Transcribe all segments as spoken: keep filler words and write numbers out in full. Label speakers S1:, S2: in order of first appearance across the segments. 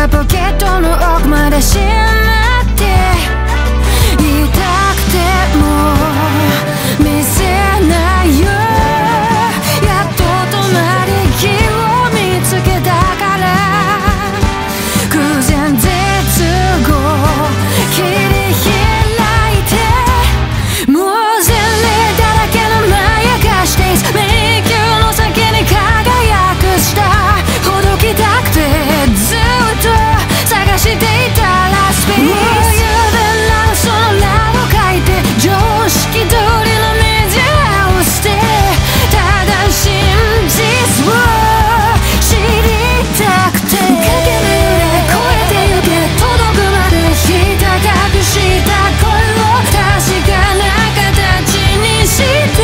S1: がポケットの奥までしまって痛くても見せないよ。やっと止まり木を見つけたから空前絶後切り開いてもう前例だらけのまやかして迷宮の先に輝くスターほどきたくてずっと探していたラスペース。もう有名なその名を書いて常識通りのメジャーを捨てただ真実を知りたくて影の揺れ越えてゆけ届くまでひた隠した声を確かな形にして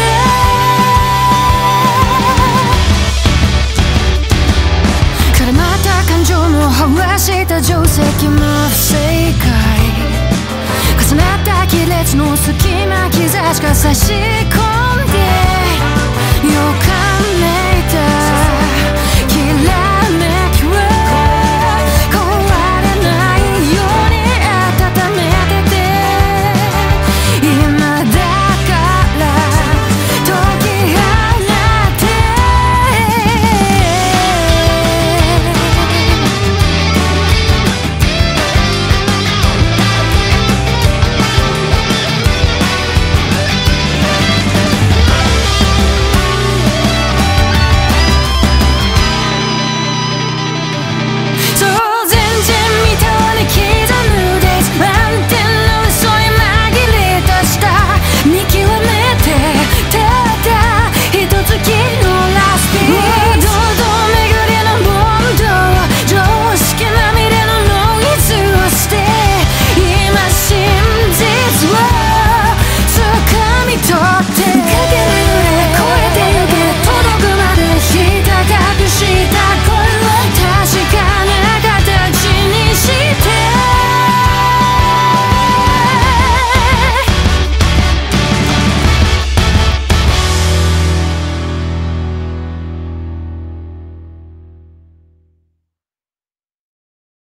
S1: 絡まった感情もはわした定石も不正解重なった亀裂の隙間兆しが差し込んで